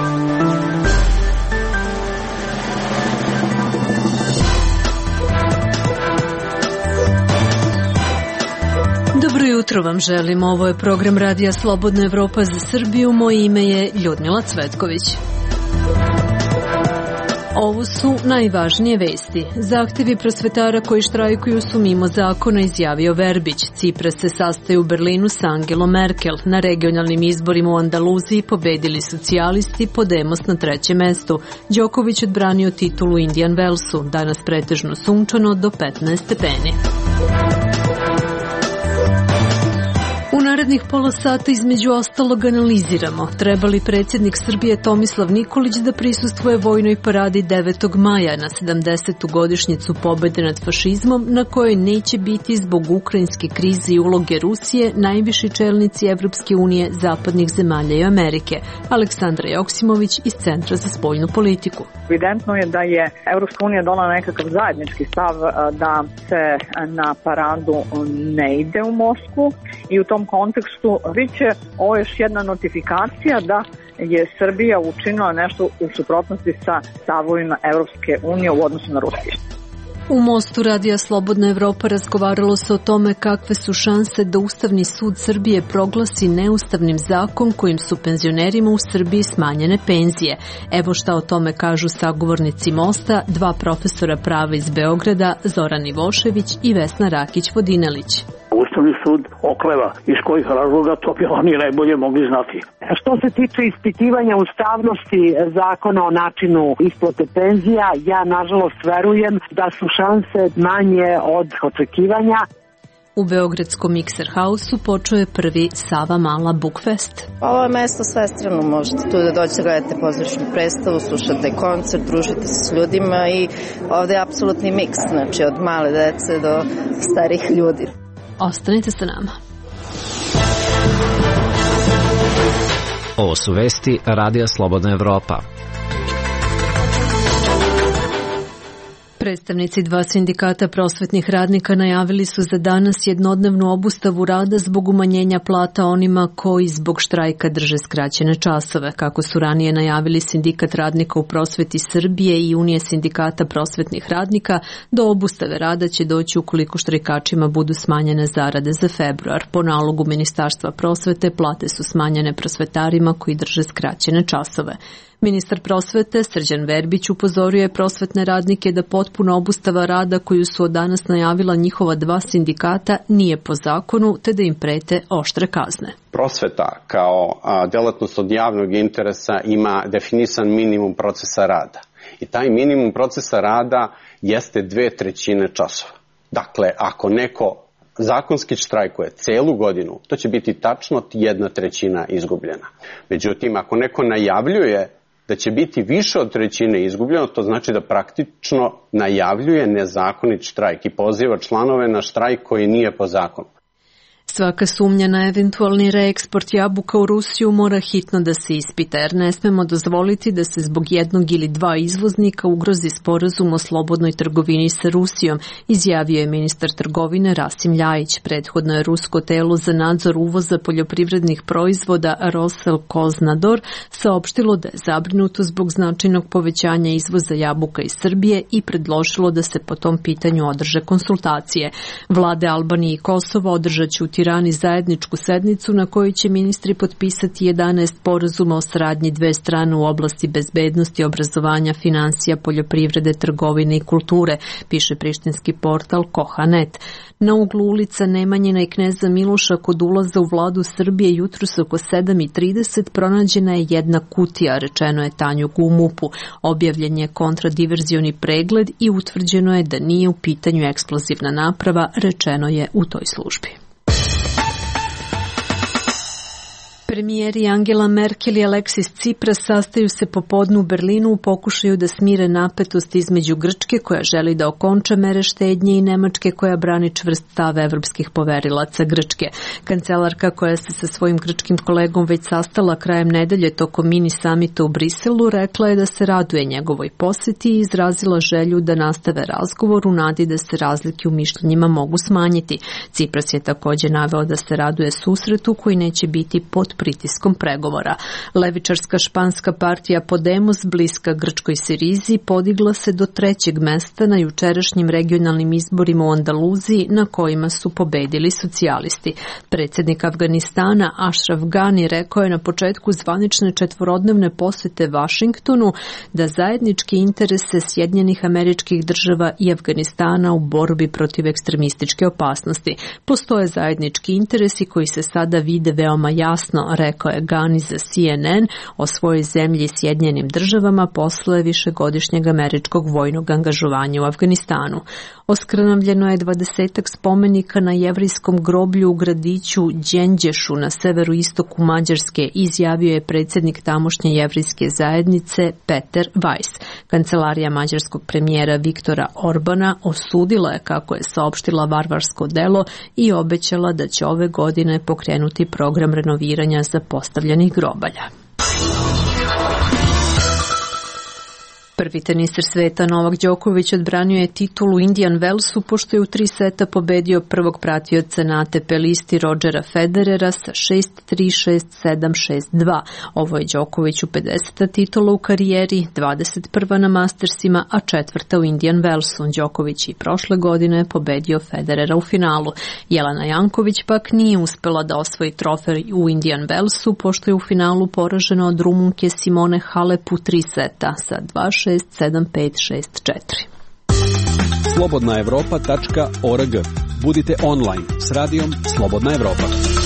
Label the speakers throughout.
Speaker 1: Dobro jutro vam želim. Ovo je program Radija Slobodna Evropa za Srbiju. Moje ime je Ljudmila Cvetković. Ovo su najvažnije vesti. Zahtevi prosvetara koji štrajkuju su mimo zakona, izjavio Verbić. Cipras se sastaje u Berlinu sa Angelom Merkel. Na regionalnim izborima u Andaluziji pobedili socijalisti, Podemos na 3. mestu. Đoković odbranio titulu u Indian Wellsu. Danas pretežno sunčano do 15 stepeni. U narednih pola sata između ostalog analiziramo treba li predsjednik Srbije Tomislav Nikolić da prisustvuje vojnoj paradi 9. maja na 70. godišnjicu pobjede nad fašizmom, na kojoj neće biti zbog ukrajinske krize i uloge Rusije najviši čelnici Evropske unije, zapadnih zemalja i Amerike. Aleksandra Joksimović iz Centra za spoljnu politiku.
Speaker 2: Evidentno je da je Evropska unija donala nekakav zajednički stav da se na paradu ne ide u Moskvu i u tom kontekstu biće ovo još jedna notifikacija da je Srbija učinila nešto u suprotnosti sa stavovima Evropske unije u odnosu na Rusiju.
Speaker 1: U Mostu Radija Slobodna Evropa razgovaralo se o tome kakve su šanse da Ustavni sud Srbije proglasi neustavnim zakon kojim su penzionerima u Srbiji smanjene penzije. Evo šta o tome kažu sagovornici Mosta, dva profesora prava iz Beograda, Zoran Ivošević i Vesna Rakić-Vodinelić.
Speaker 3: Ustavni sud okleva. Iz kojih razloga, to bi oni najbolje mogli znati.
Speaker 4: Što se tiče ispitivanja ustavnosti zakona o načinu isplate penzija, ja nažalost verujem da su šanse manje od očekivanja.
Speaker 1: U beogradskom Mikser Hausu počeo je prvi Sava Mala Bookfest.
Speaker 5: Ovo je mesto svestrano, možete tu da dođete, gledate pozorišnu predstavu, slušate koncert, družite se s ljudima i ovde je apsolutni miks, znači od male dece do starih ljudi.
Speaker 1: Ostanite sa nama.
Speaker 6: Ovo su vesti Radija Slobodna Evropa.
Speaker 1: Predstavnici dva sindikata prosvetnih radnika najavili su za danas jednodnevnu obustavu rada zbog umanjenja plata onima koji zbog štrajka drže skraćene časove. Kako su ranije najavili Sindikat radnika u prosveti Srbije i Unije sindikata prosvetnih radnika, do obustave rada će doći ukoliko štrajkačima budu smanjene zarade za februar. Po nalogu Ministarstva prosvete plate su smanjene prosvetarima koji drže skraćene časove. Ministar prosvete Srđan Verbić upozorio je prosvetne radnike da potpuna obustava rada koju su od danas najavila njihova dva sindikata nije po zakonu, te da im prete oštre kazne.
Speaker 7: Prosveta kao delatnost od javnog interesa ima definisan minimum procesa rada. I taj minimum procesa rada jeste 2/3 časova. Dakle, ako neko zakonski štrajkuje celu godinu, to će biti tačno 1/3 izgubljena. Međutim, ako neko najavljuje da će biti više od 1/3 izgubljeno, to znači da praktično najavljuje nezakonit štrajk i poziva članove na štrajk koji nije po zakonu.
Speaker 1: Svaka sumnja na eventualni reeksport jabuka u Rusiju mora hitno da se ispita, jer ne smemo dozvoliti da se zbog jednog ili dva izvoznika ugrozi sporazum o slobodnoj trgovini sa Rusijom, izjavio je ministar trgovine Rasim Ljajić. Prethodno je rusko telo za nadzor uvoza poljoprivrednih proizvoda Roselkoznador saopštilo da je zabrinuto zbog značajnog povećanja izvoza jabuka iz Srbije i predložilo da se po tom pitanju održe konsultacije. Vlade Albanije i Kosova održat će u Tirani zajedničku sednicu na kojoj će ministri potpisati 11 sporazuma o saradnji dve strane u oblasti bezbednosti, obrazovanja, finansija, poljoprivrede, trgovine i kulture, piše prištinski portal Koha.net. Na uglu ulica Nemanjina i Kneza Miloša kod ulaza u vladu Srbije jutros oko 7:30 pronađena je jedna kutija, rečeno je Tanjugu u MUP-u. Objavljen je kontradiverzioni pregled i utvrđeno je da nije u pitanju eksplozivna naprava, rečeno je u toj službi. Premijeri Angela Merkel i Aleksis Tsipras sastaju se popodne u Berlinu u pokušaju da smire napetost između Grčke, koja želi da okonča mere štednje, i Nemačke, koja brani čvrst stav evropskih poverilaca Grčke. Kancelarka, koja se sa svojim grčkim kolegom već sastala krajem nedelje tokom mini samita u Briselu, rekla je da se raduje njegovoj poseti i izrazila želju da nastave razgovor u nadi da se razlike u mišljenjima mogu smanjiti. Tsipras je također naveo da se raduje susretu koji neće biti pod pritiskom pregovora. Levičarska španska partija Podemos, bliska Grčkoj Sirizi, podigla se do 3. mesta na jučerašnjim regionalnim izborima u Andaluziji na kojima su pobedili socijalisti. Predsjednik Afganistana Ashraf Ghani rekao je na početku zvanične 4-dnevne posete Vašingtonu da zajednički interese Sjedinjenih Američkih Država i Afganistana u borbi protiv ekstremističke opasnosti. Postoje zajednički interesi koji se sada vide veoma jasno, rekao je Ghani za CNN o svojoj zemlji Sjedinjenim Državama posle višegodišnjeg američkog vojnog angažovanja u Afganistanu. Oskrnavljeno je 20 spomenika na jevrijskom groblju u gradiću Đenđešu na severoistoku Mađarske, izjavio je predsjednik tamošnje jevrijske zajednice Peter Weiss. Kancelarija mađarskog premijera Viktora Orbana osudila je, kako je saopštila, varvarsko delo i obećala da će ove godine pokrenuti program renoviranja zapostavljenih grobalja. Prvi teniser sveta Novak Đoković odbranio je titulu u Indian Wellsu pošto je u 3 seta pobedio prvog pratioca na ATP listi Rodgera Federera sa 6-3, 6-7, 6-2. Ovo je Đokoviću 50. titula u karijeri, 21. na Mastersima, a 4. u Indian Wellsu. Đoković i prošle godine pobedio Federera u finalu. Jelena Janković pak nije uspela da osvoji trofej u Indian Wellsu pošto je u finalu poražena od Rumunke Simone Halep u 3 seta sa 2-6, 7-5-6-4.
Speaker 8: Slobodnaevropa.org. Budite online s radijom Slobodna Evropa.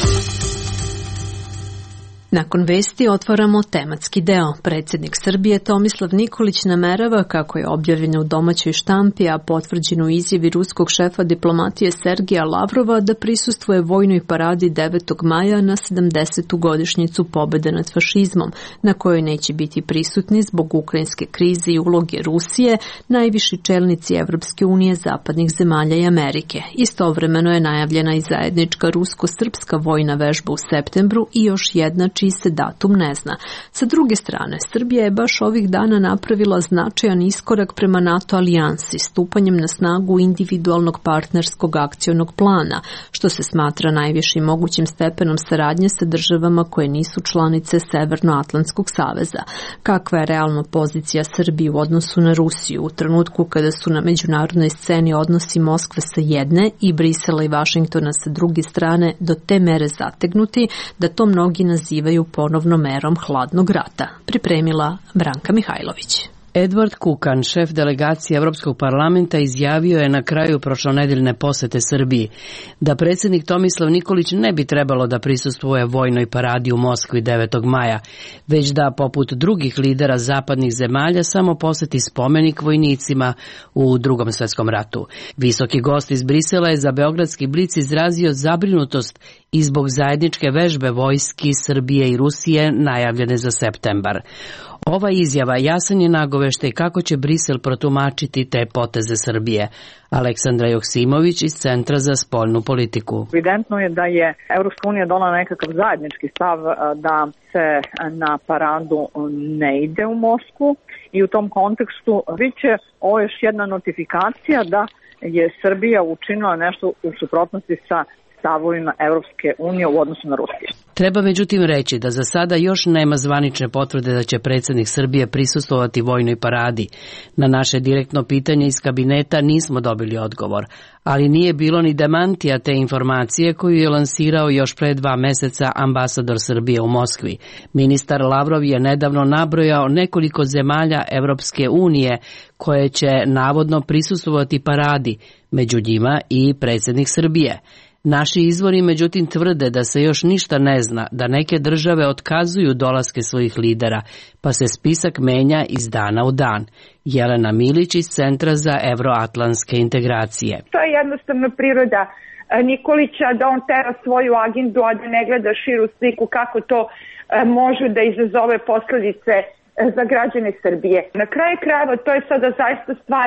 Speaker 1: Nakon vesti otvaramo tematski deo. Predsjednik Srbije Tomislav Nikolić namerava, kako je objavljeno u domaćoj štampi, a potvrđeno u izjavi ruskog šefa diplomatije Sergeja Lavrova, da prisustvuje vojnoj paradi 9. maja na 70. godišnjicu pobjede nad fašizmom, na kojoj neće biti prisutni zbog ukrajinske krize i uloge Rusije najviši čelnici Evropske unije, zapadnih zemalja i Amerike. Istovremeno je najavljena i zajednička rusko-srpska vojna vežba u septembru i još jedna čiji se datum ne zna. Sa druge strane, Srbija je baš ovih dana napravila značajan iskorak prema NATO alijansi, stupanjem na snagu individualnog partnerskog akcionog plana, što se smatra najvišim mogućim stepenom saradnje sa državama koje nisu članice Severnoatlantskog saveza. Kakva je realna pozicija Srbije u odnosu na Rusiju u trenutku kada su na međunarodnoj sceni odnosi Moskve sa jedne i Brisela i Vašingtona sa druge strane do te mere zategnuti da to mnogi nazivaju ponovno merom hladnog rata. Pripremila Branka Mihajlović.
Speaker 9: Edward Kukan, šef delegacije Evropskog parlamenta, izjavio je na kraju prošlonedeljne posete Srbiji da predsjednik Tomislav Nikolić ne bi trebalo da prisustvuje vojnoj paradi u Moskvi 9. maja, već da, poput drugih lidera zapadnih zemalja, samo poseti spomenik vojnicima u Drugom svjetskom ratu. Visoki gost iz Brisela je za Beogradski blic izrazio zabrinutost i zbog zajedničke vežbe vojski Srbije i Rusije najavljene za septembar. Ova izjava jasan je nagoveštaj kako će Brisel protumačiti te poteze Srbije. Aleksandra Joksimović iz Centra za spoljnu politiku.
Speaker 2: Evidentno je da je Evropska unija donala nekakav zajednički stav da se na paradu ne ide u Moskvu i u tom kontekstu biće ovo još jedna notifikacija da je Srbija učinila nešto u suprotnosti sa stavovima Evropske unije u odnosu na Rusiju.
Speaker 9: Treba međutim reći da za sada još nema zvanične potvrde da će predsjednik Srbije prisustvovati vojnoj paradi. Na naše direktno pitanje iz kabineta nismo dobili odgovor, ali nije bilo ni demantija te informacije koju je lansirao još pre 2 meseca ambasador Srbije u Moskvi. Ministar Lavrov je nedavno nabrojao nekoliko zemalja Evropske unije koje će navodno prisustvovati paradi, među njima i predsjednik Srbije. Naši izvori međutim tvrde da se još ništa ne zna, da neke države otkazuju dolaske svojih lidera, pa se spisak menja iz dana u dan. Jelena Milić iz Centra za evroatlantske integracije.
Speaker 10: To je jednostavno priroda Nikolića, da on tera svoju agendu, a da ne gleda širu sliku kako to može da izazove posljedice za građane Srbije. Na kraju krajeva to je sada zaista stvar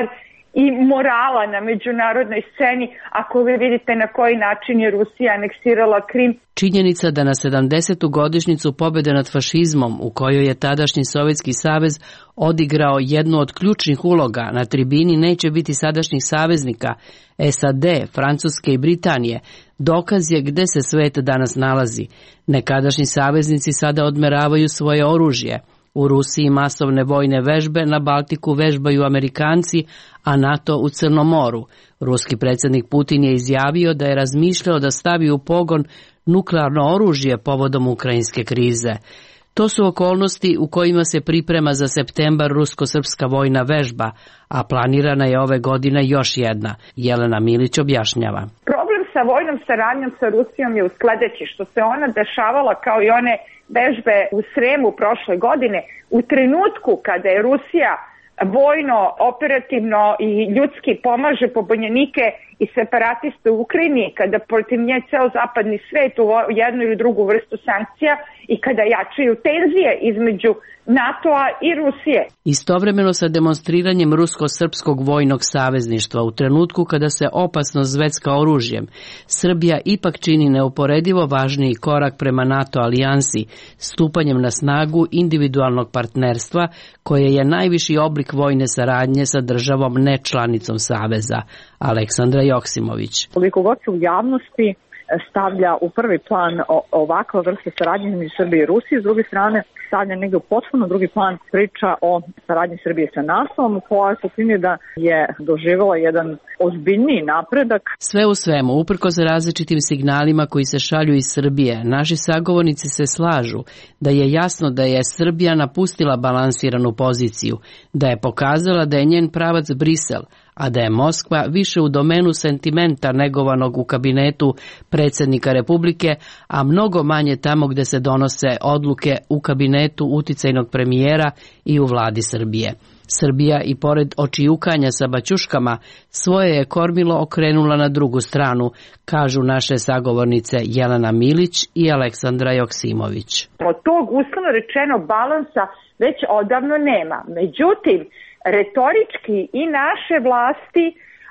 Speaker 10: i morala na međunarodnoj sceni, ako vi vidite na koji način je Rusija aneksirala Krim.
Speaker 9: Činjenica da na 70. godišnjicu pobjede nad fašizmom, u kojoj je tadašnji Sovjetski savez odigrao jednu od ključnih uloga, na tribini neće biti sadašnjih saveznika, SAD, Francuske i Britanije, dokaz je gde se svet danas nalazi. Nekadašnji saveznici sada odmeravaju svoje oružje. U Rusiji masovne vojne vežbe, na Baltiku vežbaju Amerikanci, a NATO u Crnom moru. Ruski predsjednik Putin je izjavio da je razmišljao da stavi u pogon nuklearno oružje povodom ukrajinske krize. To su okolnosti u kojima se priprema za septembar rusko-srpska vojna vežba, a planirana je ove godine još jedna. Jelena Milić objašnjava.
Speaker 10: Problem sa vojnom saradnjom sa Rusijom je u sledeći, što se ona dešavala kao i one vežbe u Sremu prošle godine, u trenutku kada je Rusija vojno, operativno i ljudski pomaže pobunjenike i separatiste u Ukrajini, kada protiv nje ceo zapadni svet u jednu ili drugu vrstu sankcija i kada jačaju tenzije između NATO-a i Rusije.
Speaker 9: Istovremeno sa demonstriranjem rusko-srpskog vojnog savezništva u trenutku kada se opasno zvecka oružjem, Srbija ipak čini neuporedivo važniji korak prema NATO alijansi, stupanjem na snagu individualnog partnerstva koje je najviši oblik vojne saradnje sa državom nečlanicom saveza. Aleksandra Joksimović.
Speaker 2: Koliko god se u javnosti stavlja u prvi plan ovakva vrsta saradnje između Srbije i Rusije, s druge strane stavlja negdje u potpuno drugi plan priča o saradnji Srbije sa NATO-om, koja se čini da je doživjela jedan ozbiljniji napredak.
Speaker 9: Sve u svemu, uprkos različitim signalima koji se šalju iz Srbije, naši sagovornici se slažu da je jasno da je Srbija napustila balansiranu poziciju, da je pokazala da je njen pravac Brisel, a da je Moskva više u domenu sentimenta negovanog u kabinetu predsjednika Republike, a mnogo manje tamo gde se donose odluke u kabinetu uticajnog premijera i u vladi Srbije. Srbija i pored očijukanja sa baćuškama svoje je kormilo okrenula na drugu stranu, kažu naše sagovornice Jelena Milić i Aleksandra Joksimović.
Speaker 10: Od tog uslovno rečeno balansa već odavno nema. Međutim, retorički i naše vlasti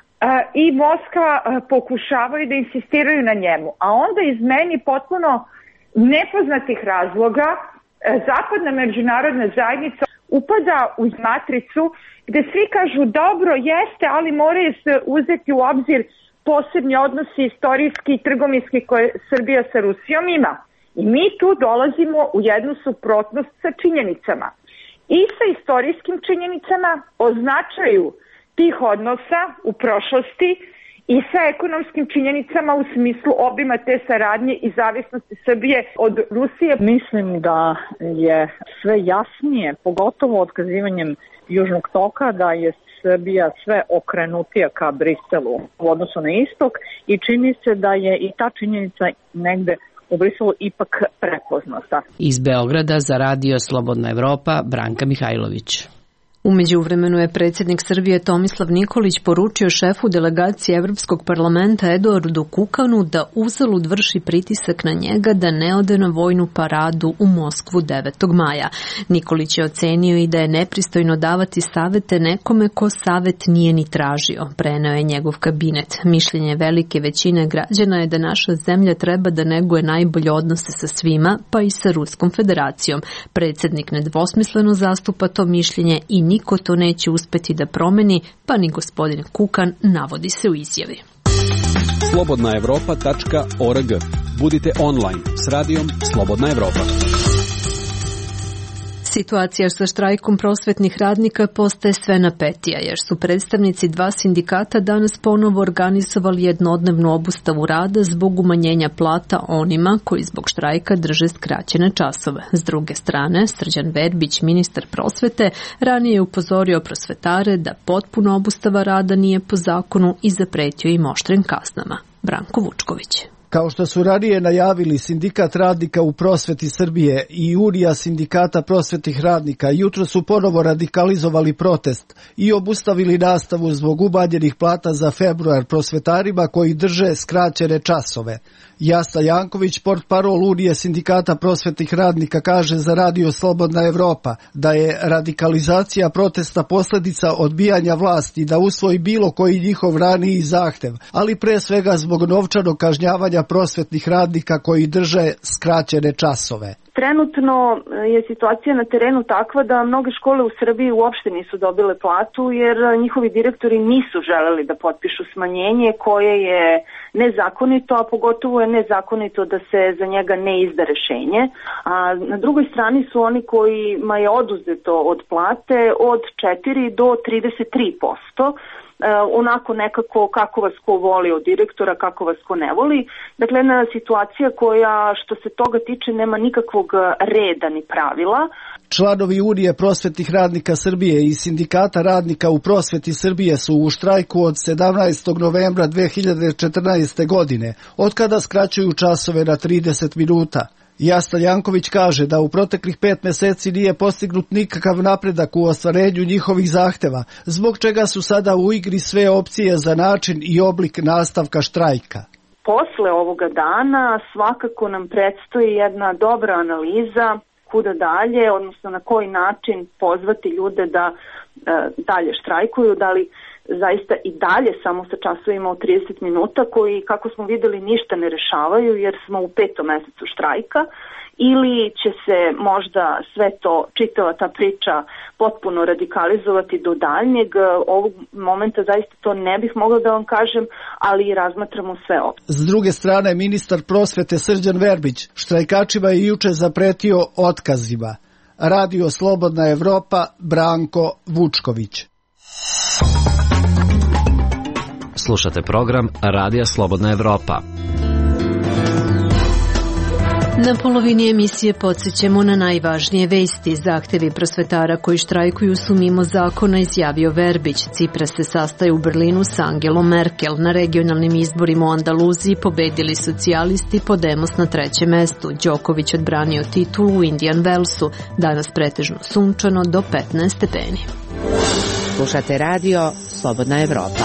Speaker 10: i Moskva pokušavaju da insistiraju na njemu. A onda iz meni potpuno nepoznatih razloga zapadna međunarodna zajednica upada u matricu gde svi kažu dobro jeste, ali moraju se uzeti u obzir posebni odnosi istorijski i trgovinski koje Srbija sa Rusijom ima. I mi tu dolazimo u jednu suprotnost sa činjenicama. I sa istorijskim činjenicama o značaju tih odnosa u prošlosti i sa ekonomskim činjenicama u smislu obima te saradnje i zavisnosti Srbije od Rusije.
Speaker 2: Mislim da je sve jasnije, pogotovo otkazivanjem Južnog toka, da je Srbija sve okrenutija ka Briselu u odnosu na istok i čini se da je i ta činjenica negde u Briselu ipak prepoznata.
Speaker 9: Iz Beograda za Radio Slobodna Evropa, Branka Mihajlović.
Speaker 1: U međuvremenu je predsjednik Srbije Tomislav Nikolić poručio šefu delegacije Evropskog parlamenta Eduardu Kukanu da uzalud vrši pritisak na njega da ne ode na vojnu paradu u Moskvu 9. maja. Nikolić je ocenio i da je nepristojno davati savete nekome ko savet nije ni tražio. Preneo je njegov kabinet. Mišljenje velike većine građana je da naša zemlja treba da neguje najbolje odnose sa svima, pa i sa Ruskom federacijom. Predsjednik nedvosmisleno zastupa to mišljenje i niko to neće uspeti da promeni, pa ni gospodin Kukan, navodi se u izjavi.
Speaker 8: slobodnaevropa.org. Budite online s radijom Slobodna Evropa.
Speaker 1: Situacija sa štrajkom prosvetnih radnika postaje sve napetija, jer su predstavnici dva sindikata danas ponovo organizovali jednodnevnu obustavu rada zbog umanjenja plata onima koji zbog štrajka drže skraćene časove. S druge strane, Srđan Verbić, ministar prosvete, ranije je upozorio prosvetare da potpuna obustava rada nije po zakonu i zapretio im oštrim kaznama. Branko Vučković.
Speaker 11: Kao što su ranije najavili Sindikat radnika u prosveti Srbije i Unija sindikata prosvetnih radnika, jutro su ponovo radikalizovali protest i obustavili nastavu zbog umanjenih plata za februar prosvetarima koji drže skraćene časove. Jasta Janković, portparol Unije sindikata prosvetnih radnika, kaže za Radio Slobodna Evropa da je radikalizacija protesta posljedica odbijanja vlasti da usvoji bilo koji njihov raniji zahtev, ali pre svega zbog novčanog kažnjavanja prosvetnih radnika koji drže skraćene časove.
Speaker 12: Trenutno je situacija na terenu takva da mnoge škole u Srbiji uopšte nisu dobile platu jer njihovi direktori nisu želeli da potpišu smanjenje koje je nezakonito, a pogotovo je nezakonito da se za njega ne izda rešenje. A na drugoj strani su oni kojima je oduzeto od plate od 4 do 33%. Onako nekako kako vas ko voli od direktora, kako vas ko ne voli. Dakle, jedna situacija koja što se toga tiče nema nikakvog reda ni pravila.
Speaker 11: Članovi Unije prosvetnih radnika Srbije i sindikata radnika u prosveti Srbije su u štrajku od 17. novembra 2014. godine, od kada skraćuju časove na 30 minuta. Jasta Janković kaže da u proteklih 5 meseci nije postignut nikakav napredak u ostvarenju njihovih zahteva, zbog čega su sada u igri sve opcije za način i oblik nastavka štrajka.
Speaker 12: Posle ovoga dana svakako nam predstoji jedna dobra analiza kuda dalje, odnosno na koji način pozvati ljude da dalje štrajkuju, da li zaista i dalje samo sa časovima od 30 minuta koji, kako smo videli, ništa ne rešavaju jer smo u 5. mesecu štrajka, ili će se možda sve to, čitava ta priča potpuno radikalizovati do daljnjeg. Ovog momenta zaista to ne bih mogla da vam kažem, ali razmatramo sve ovo.
Speaker 11: S druge strane, ministar prosvete Srđan Verbić štrajkačima je juče zapretio otkazima. Radio Slobodna Evropa, Branko Vučković.
Speaker 6: Slušate program Radija Slobodna Evropa.
Speaker 1: Na polovini emisije podsjećamo na najvažnije vesti. Zahtevi prosvetara koji štrajkuju su mimo zakona, izjavio Verbić. Cipras se sastaje u Berlinu s Angelom Merkel. Na regionalnim izborima u Andaluziji pobedili socijalisti, Podemos na 3. mestu. Đoković odbranio titulu u Indian Wellsu. Danas pretežno sunčano do 15 stepeni.
Speaker 13: Slušate radio Slobodna Evropa.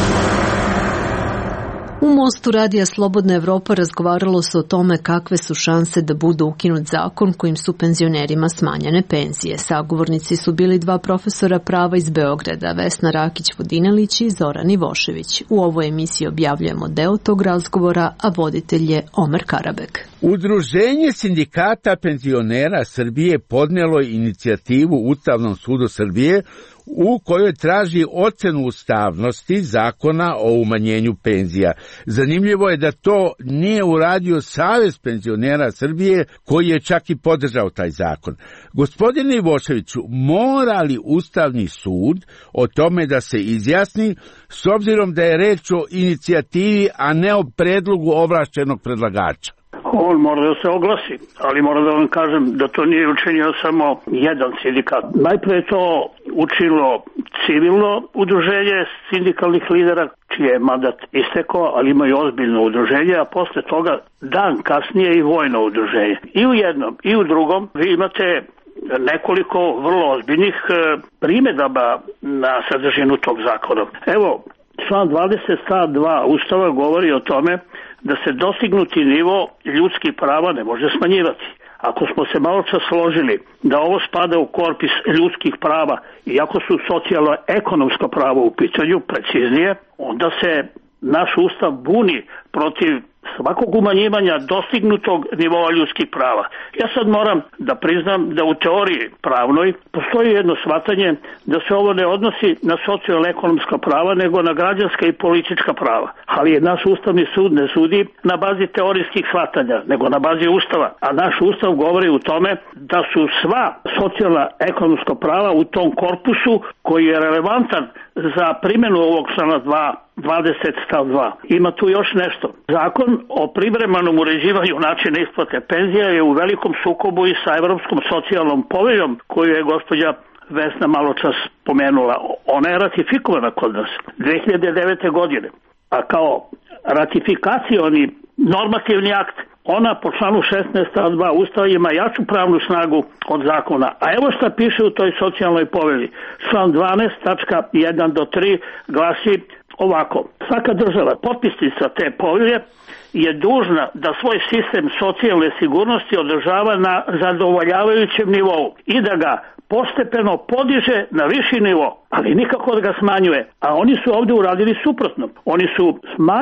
Speaker 1: U Mostu Radija Slobodna Evropa razgovaralo se o tome kakve su šanse da bude ukinut zakon kojim su penzionerima smanjene penzije. Sagovornici su bili 2 profesora prava iz Beograda, Vesna Rakić-Vodinelić i Zoran Ivošević. U ovoj emisiji objavljujemo deo tog razgovora, a voditelj je Omer Karabek.
Speaker 14: Udruženje sindikata penzionera Srbije podnelo je inicijativu Ustavnom sudu Srbije u kojoj traži ocenu ustavnosti zakona o umanjenju penzija. Zanimljivo je da to nije uradio Savez penzionera Srbije, koji je čak i podržao taj zakon. Gospodine Ivoševiću, mora li Ustavni sud o tome da se izjasni, s obzirom da je reč o inicijativi, a ne o predlogu ovlašćenog predlagača?
Speaker 3: On mora da se oglasi, ali moram da vam kažem da to nije učinio samo jedan sindikat. Najpre je to učinilo civilno udruženje sindikalnih lidera, čiji je mandat istekao, ali imaju ozbiljno udruženje, a posle toga dan kasnije i vojno udruženje. I u jednom i u drugom vi imate nekoliko vrlo ozbiljnih primedaba na sadržinu tog zakona. Evo, član 20 stav 2 Ustava govori o tome da se dostignuti nivo ljudskih prava ne može smanjivati. Ako smo se malo čas složili da ovo spada u korpus ljudskih prava, iako su socijalno-ekonomska prava u pitanju, preciznije, onda se naš Ustav buni protiv svakog umanjivanja dostignutog nivoa ljudskih prava. Ja sad moram da priznam da u teoriji pravnoj postoji jedno shvatanje da se ovo ne odnosi na socijalno-ekonomska prava, nego na građanska i politička prava. Ali je naš Ustavni sud ne sudi na bazi teorijskih shvatanja, nego na bazi Ustava. A naš Ustav govori u tome da su sva socijalno-ekonomska prava u tom korpusu koji je relevantan za primjenu ovog člana 20 stav 2. Ima tu još nešto. Zakon o privremenom uređivanju načina isplate penzija je u velikom sukobu i sa Evropskom socijalnom poveljom koju je gospođa Vesna malo čas pomenula. Ona je ratifikovana kod nas 2009. godine. A kao ratifikacioni normativni akt, ona po članu 16 stav 2 Ustava ima jaču pravnu snagu od zakona. A evo šta piše u toj socijalnoj povelji. Član 12 tačka 1 do 3 glasi: ovako, svaka država potpisnica te povelje je dužna da svoj sistem socijalne sigurnosti održava na zadovoljavajućem nivou i da ga postepeno podiže na viši nivo, ali nikako da ga smanjuje. A oni su ovdje uradili suprotno. Oni su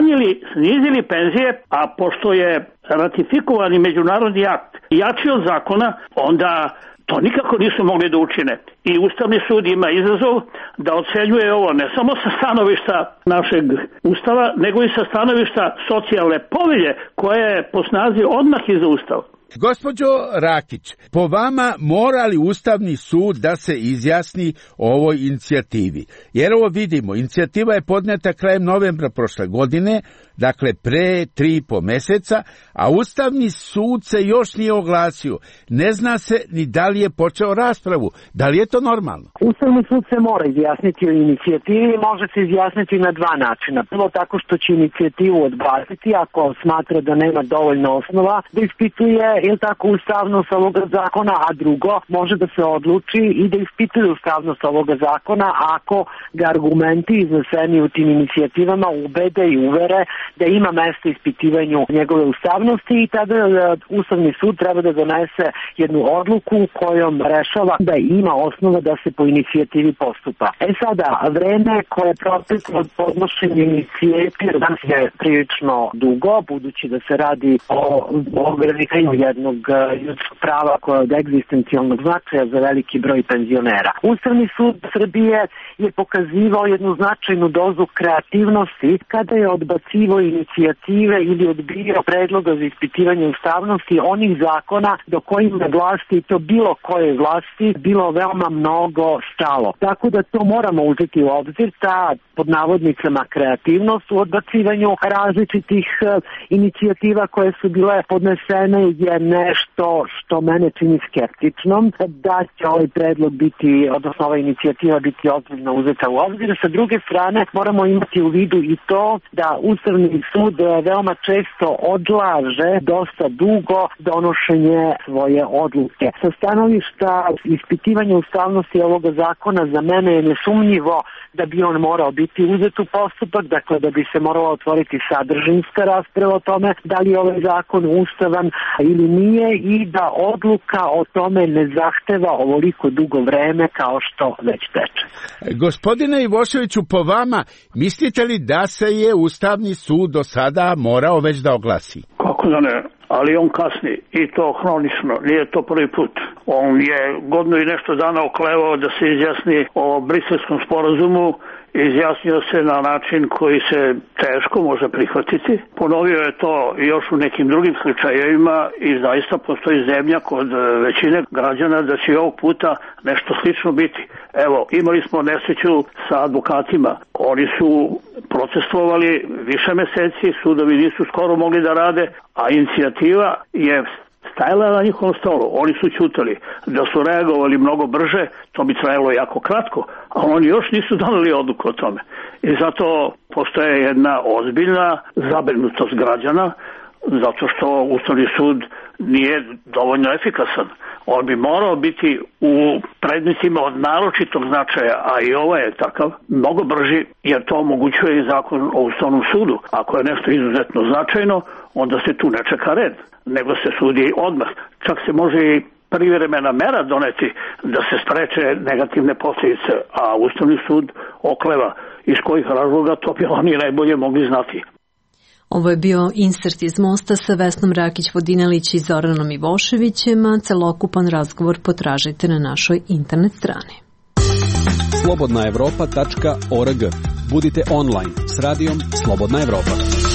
Speaker 3: snizili penzije, a pošto je ratifikovani međunarodni akt jači od zakona, onda to nikako nisu mogli da učine. I Ustavni sud ima izazov da ocenjuje ovo ne samo sa stanovišta našeg Ustava, nego i sa stanovišta socijalne povelje koja je po snazi odmah iza Ustava.
Speaker 14: Gospođo Rakić, po vama mora li Ustavni sud da se izjasni o ovoj inicijativi? Jer ovo vidimo, inicijativa je podneta krajem novembra prošle godine, dakle pre 3,5 meseca, a Ustavni sud se još nije oglasio. Ne zna se ni da li je počeo raspravu. Da li je to normalno?
Speaker 4: Ustavni sud se mora izjasniti o inicijativi, može se izjasniti na dva načina. Prvo tako što će inicijativu odbaciti ako smatra da nema dovoljno osnova da ispituje ustavnost ovoga zakona, a drugo može da se odluči i da ispituje ustavnost ovoga zakona ako ga argumenti izneseni u tim inicijativama ubede i uvere da ima mesta ispitivanju njegove ustavnosti i tada Ustavni sud treba da donese jednu odluku kojom rešava da ima osnova da se po inicijativi postupa. Sada, vreme koje je proteklo od podnošenja inicijative danas je prilično dugo, budući da se radi o ograničenju jednog ljudskog prava koje je od egzistencijalnog značaja za veliki broj penzionera. Ustavni sud Srbije je pokazivao jednu značajnu dozu kreativnosti kada je odbacivao inicijative ili odbijao predloga za ispitivanje ustavnosti onih zakona do kojima vlasti, i to bilo koje vlasti, bilo veoma mnogo stalo. Tako da to moramo uzeti u obzir, ta pod navodnicama kreativnost u odbacivanju različitih inicijativa koje su bile podnesene je nešto što mene čini skeptičnom, da će ovaj predlog biti, odnosno ova inicijativa biti ozbiljno uzeta u obzir. Sa druge strane, moramo imati u vidu i to da Ustavni sud veoma često odlaže dosta dugo donošenje svoje odluke. Sa stanovišta ispitivanja ustavnosti ovoga zakona za mene je nesumnjivo da bi on morao biti uzet u postupak, dakle da bi se morala otvoriti sadržinska rasprava o tome da li je ovaj zakon ustavan ili nije i da odluka o tome ne zahteva ovoliko dugo vreme kao što već teče.
Speaker 14: Gospodine Ivoševiću, po vama, mislite li da se je Ustavni sud do sada morao već da oglasi?
Speaker 3: Kako da ne? Ali on kasni i to hronično, nije to prvi put. On je godinu i nešto dana oklevao da se izjasni o Briselskom sporazumu, izjasnio se na način koji se teško može prihvatiti. Ponovio je to još u nekim drugim slučajevima i zaista postoji zemlja kod većine građana da će ovog puta nešto slično biti. Evo, imali smo nesreću sa advokatima. Oni su procestovali više meseci, sudovi nisu skoro mogli da rade, a inicijativa je stajala na njihovom stolu. Oni su ćutali. Da su reagovali mnogo brže, to bi trajalo jako kratko, a oni još nisu doneli odluku o tome. I zato postoje jedna ozbiljna zabrinutost građana, zato što Ustavni sud nije dovoljno efikasan. On bi morao biti u predmetima od naročitog značaja, a i ovo je takav, mnogo brži, jer to omogućuje i zakon o Ustavnom sudu. Ako je nešto izuzetno značajno, onda se tu ne čeka red, nego se sudi odmah. Čak se može i privremena mera doneti da se spreče negativne posljedice, a Ustavni sud okleva. Iz kojih razloga, to bi oni najbolje mogli znati.
Speaker 1: Ovo je bio insert iz Mosta sa Vesnom Rakić-Vodinelić i Zoranom Ivoševićem, a celokupan razgovor potražite na našoj internet strani.
Speaker 8: slobodnaevropa.org. Budite online s radijom Slobodna Evropa.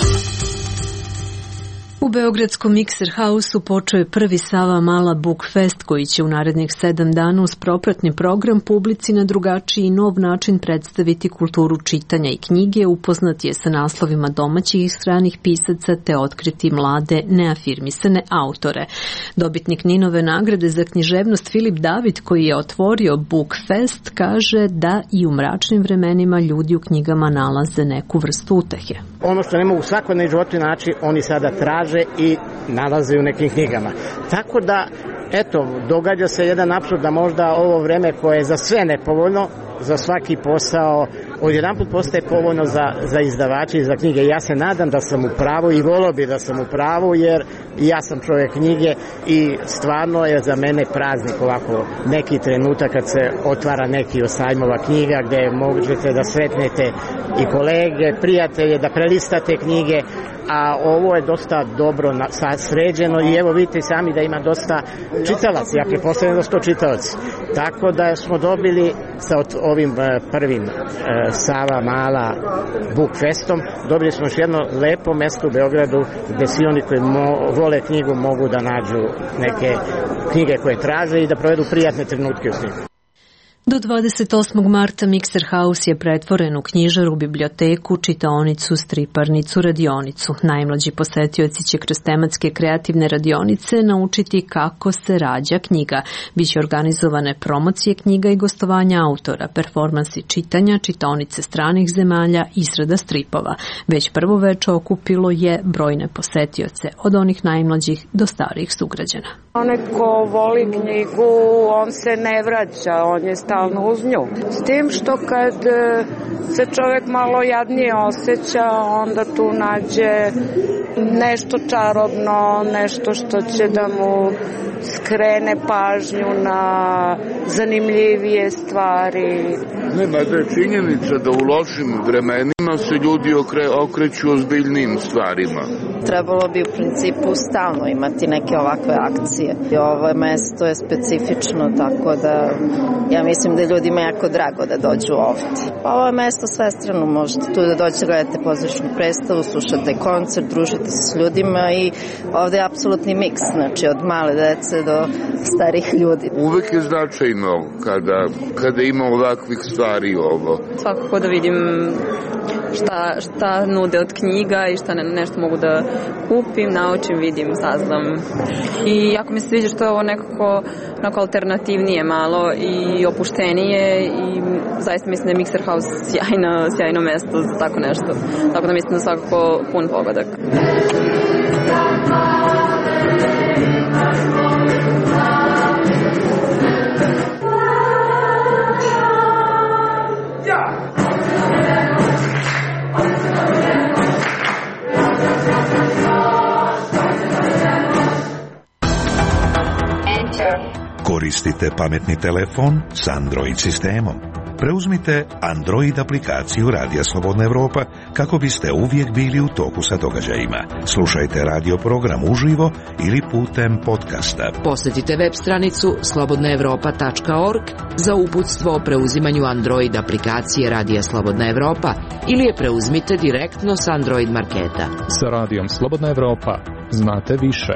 Speaker 1: U beogradskom Mikser Hausu počeo je prvi Sava Mala Book Fest koji će u narednih 7 dana uz propratni program publici na drugačiji i nov način predstaviti kulturu čitanja i knjige, upoznati je sa naslovima domaćih i stranih pisaca te otkriti mlade neafirmisane autore. Dobitnik Ninove nagrade za književnost Filip David, koji je otvorio Book Fest, kaže da i u mračnim vremenima ljudi u knjigama nalaze neku vrstu utehe.
Speaker 15: Ono što ne mogu svakodnevnom životu naći, oni sada traže i nalaze u nekim knjigama. Tako da, eto, događa se jedan apsurd da možda ovo vreme koje je za sve nepovoljno, za svaki posao odjedanput postaje povoljno za izdavače i za knjige. Ja se nadam da sam u pravu i volio bi da sam u pravu, jer ja sam čovjek knjige i stvarno je za mene praznik ovako neki trenutak kad se otvara neki od sajmova knjiga gdje možete da sretnete i kolege, prijatelje, da prelistate knjige, a ovo je dosta dobro sređeno i evo vidite sami da ima dosta čitalaca, ja pretpostavljam da su to čitalaci. Tako da smo dobili sa ovim prvim Sava Mala Book Festom, dobili smo još jedno lepo mesto u Beogradu gde svi oni koji vole knjigu mogu da nađu neke knjige koje traže i da provedu prijatne trenutke u knjigu.
Speaker 1: Do 28. marta Mixer House je pretvoren u knjižaru, biblioteku, čitaonicu, striparnicu, radionicu. Najmlađi posetioci će kroz tematske kreativne radionice naučiti kako se rađa knjiga. Biće organizovane promocije knjiga i gostovanja autora, performansi čitanja, čitaonice stranih zemalja, izrada stripova. Već prvo veče okupilo je brojne posetioce, od onih najmlađih do starijih sugrađana.
Speaker 16: Onaj ko voli knjigu, on se ne vraća, on je stalno uz nju. S tim što kad se čovjek malo jadnije osjeća, onda tu nađe nešto čarobno, nešto što će da mu skrene pažnju na zanimljivije stvari.
Speaker 17: Nema da je činjenica da u lošim vremenima se ljudi okreću ozbiljnim stvarima.
Speaker 5: Trebalo bi u principu stalno imati neke ovakve akcije. I ovo mesto je specifično, tako da ja mislim da je ljudima jako drago da dođu ovdje. Ovo je mesto svestrano, možete tu da dođete, gledate pozorišnu predstavu, slušate koncert, družite se s ljudima i ovdje je apsolutni miks, znači od male dece do starih ljudi.
Speaker 17: Uvek je značajno kada ima ovakvih stvari ovo.
Speaker 18: Svakako da vidim šta nude od knjiga i šta nešto mogu da kupim, naučim, vidim, saznam. I jako mi se sviđa što je ovo nekako alternativnije malo i opuštenije i zaista mislim da je Mixer House sjajno mesto za tako nešto. Tako da mislim da svakako pun pogodak.
Speaker 19: Koristite pametni telefon s Android sistemom. Preuzmite Android aplikaciju Radija Slobodna Evropa kako biste uvijek bili u toku sa događajima. Slušajte radio program uživo ili putem podcasta.
Speaker 13: Posjetite web stranicu slobodnaevropa.org za uputstvo o preuzimanju Android aplikacije Radija Slobodna Evropa ili je preuzmite direktno s Android marketa.
Speaker 20: Sa Radijom Slobodna Evropa znate više.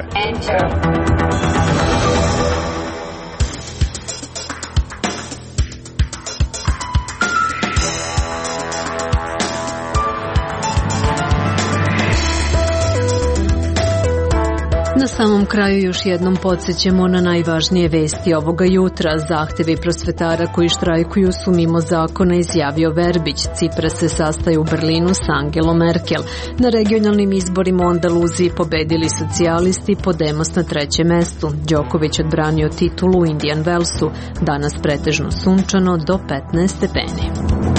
Speaker 1: Na samom kraju još jednom podsjećamo na najvažnije vesti ovoga jutra. Zahtevi prosvetara koji štrajkuju su mimo zakona, izjavio Verbić. Cipras se sastaje u Berlinu s Angelom Merkel. Na regionalnim izborima u Andaluziji pobedili socijalisti, Podemos na 3. mestu. Đoković odbranio titulu u Indian Wellsu. Danas pretežno sunčano do 15 stepeni.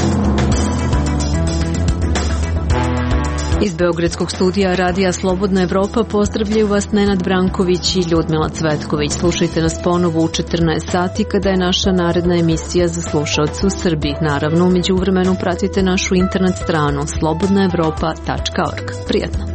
Speaker 1: Iz Beogradskog studija Radija Slobodna Evropa pozdravljaju vas Nenad Branković i Ljudmila Cvetković. Slušajte nas ponovo u 14 sati kada je naša naredna emisija za slušaoce u Srbiji. Naravno, u međuvremenu pratite našu internet stranu slobodnaevropa.org. Prijatno!